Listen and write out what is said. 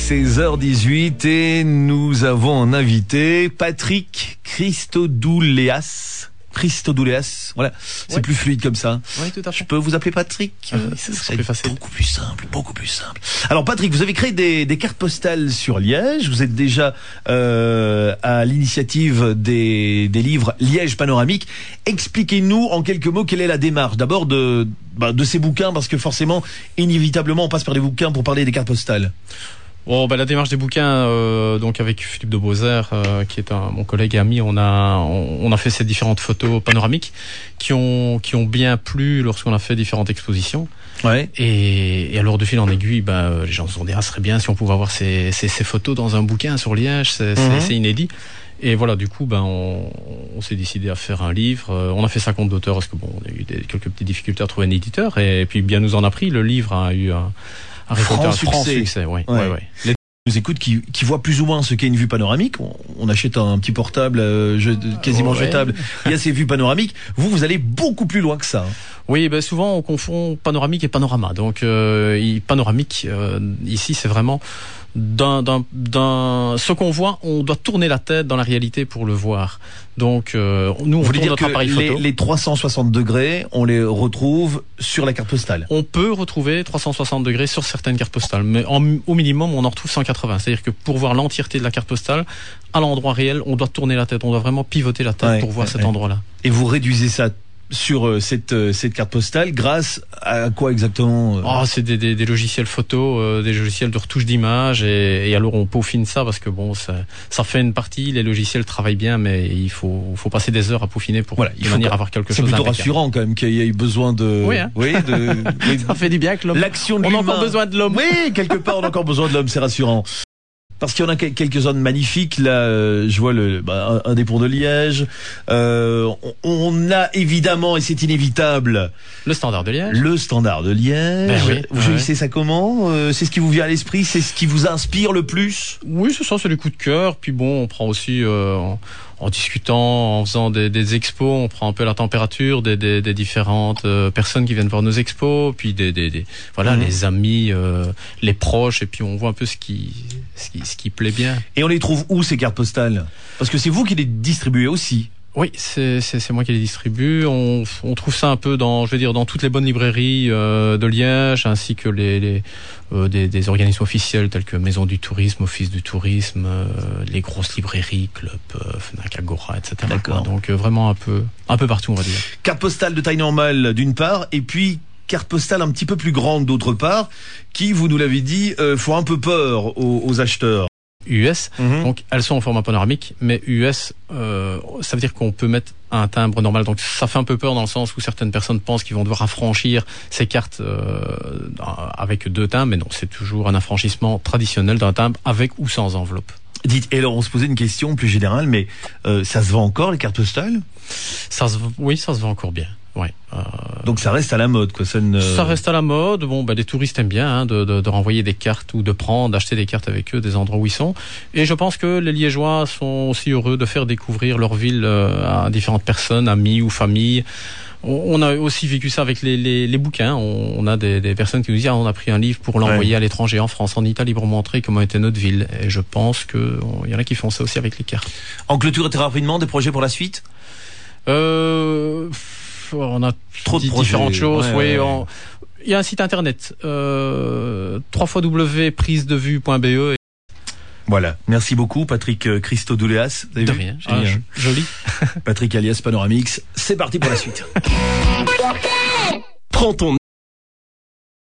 16h18 et nous avons un invité, Patrick Christodouléas. Voilà, c'est plus fluide comme ça. Oui, tout à fait. Je peux vous appeler Patrick? C'est plus facile. Beaucoup plus simple. Alors Patrick, vous avez créé des cartes postales sur Liège. Vous êtes déjà à l'initiative des livres Liège panoramique. Expliquez-nous en quelques mots quelle est la démarche. D'abord de ces bouquins, parce que forcément, inévitablement, on passe par des bouquins pour parler des cartes postales. Bon, la démarche des bouquins, donc avec Philippe de Beauzère, qui est mon collègue et ami, on a fait ces différentes photos panoramiques qui ont bien plu lorsqu'on a fait différentes expositions. Ouais. Et alors de fil en aiguille, les gens se sont dit, ce serait bien si on pouvait avoir ces photos dans un bouquin sur Liège, c'est inédit. Et voilà, du coup, on s'est décidé à faire un livre. On a fait 50 d'auteurs parce que on a eu quelques petites difficultés à trouver un éditeur. Et puis bien nous en a pris. Le livre a eu un franc succès. Ouais. Les nous écoutent qui voient plus ou moins ce qu'est une vue panoramique. On achète un petit portable quasiment jetable. Il y a ces vues panoramiques. Vous allez beaucoup plus loin que ça. Oui, souvent on confond panoramique et panorama. Donc panoramique ici c'est vraiment ce qu'on voit, on doit tourner la tête dans la réalité pour le voir. Donc nous on tourne notre appareil photo. Les 360 degrés, on les retrouve sur la carte postale. On peut retrouver 360 degrés sur certaines cartes postales, mais au minimum on en retrouve 180. C'est-à-dire que pour voir l'entièreté de la carte postale, à l'endroit réel, on doit tourner la tête, on doit vraiment pivoter la tête pour voir cet endroit-là. Et vous réduisez ça sur cette carte postale grâce à quoi exactement? C'est des logiciels photo, des logiciels de retouche d'image et alors on peaufine ça parce que ça fait une partie, les logiciels travaillent bien mais il faut passer des heures à peaufiner pour venir avoir quelque chose. C'est plutôt rassurant quand même qu'il y ait besoin de ça fait du bien que l'homme. L'action de l'humain. On a encore besoin de l'homme. Oui, quelque part on a encore besoin de l'homme, c'est rassurant. Parce qu'il y en a quelques zones magnifiques. Là, je vois un des ponts de Liège. On a évidemment, et c'est inévitable, le standard de Liège. Vous choisissez ça comment? C'est ce qui vous vient à l'esprit? C'est ce qui vous inspire le plus? Oui, c'est ça, c'est les coups de cœur. Puis on prend aussi, en discutant, en faisant des expos, on prend un peu la température des différentes personnes qui viennent voir nos expos, puis les amis, les proches, et puis on voit un peu ce qui plaît bien. Et on les trouve où ces cartes postales? Parce que c'est vous qui les distribuez aussi. Oui, c'est moi qui les distribue. On trouve ça un peu dans toutes les bonnes librairies de Liège, ainsi que des organismes officiels tels que Maison du Tourisme, Office du Tourisme, les grosses librairies, Club, Fnac, Agora, etc. D'accord. Donc vraiment un peu partout, on va dire. Carte postale de taille normale d'une part, et puis carte postale un petit peu plus grande d'autre part, qui, vous nous l'avez dit, font un peu peur aux acheteurs. US, donc elles sont en format panoramique, mais US, ça veut dire qu'on peut mettre un timbre normal, donc ça fait un peu peur dans le sens où certaines personnes pensent qu'ils vont devoir affranchir ces cartes avec 2 timbres, mais non, c'est toujours un affranchissement traditionnel d'un timbre avec ou sans enveloppe. Dites, et alors on se posait une question plus générale, mais ça se vend encore les cartes postales? Oui, ça se vend encore bien. Ouais. Donc ça reste à la mode, quoi. Ça reste à la mode. Les touristes aiment bien de renvoyer des cartes ou d'acheter des cartes avec eux des endroits où ils sont. Et je pense que les Liégeois sont aussi heureux de faire découvrir leur ville à différentes personnes, amis ou familles. On a aussi vécu ça avec les bouquins. On a des personnes qui nous disent on a pris un livre pour l'envoyer à l'étranger, en France, en Italie, pour montrer comment était notre ville. Et je pense que il y en a qui font ça aussi avec les cartes. En clôture très rapidement, des projets pour la suite? On a trop de différentes choses. Il y a un site internet www.prisedevue.be. Voilà, merci beaucoup Patrick Christodouléas. De rien, joli. Patrick alias Panoramix, c'est parti pour la suite. Prends ton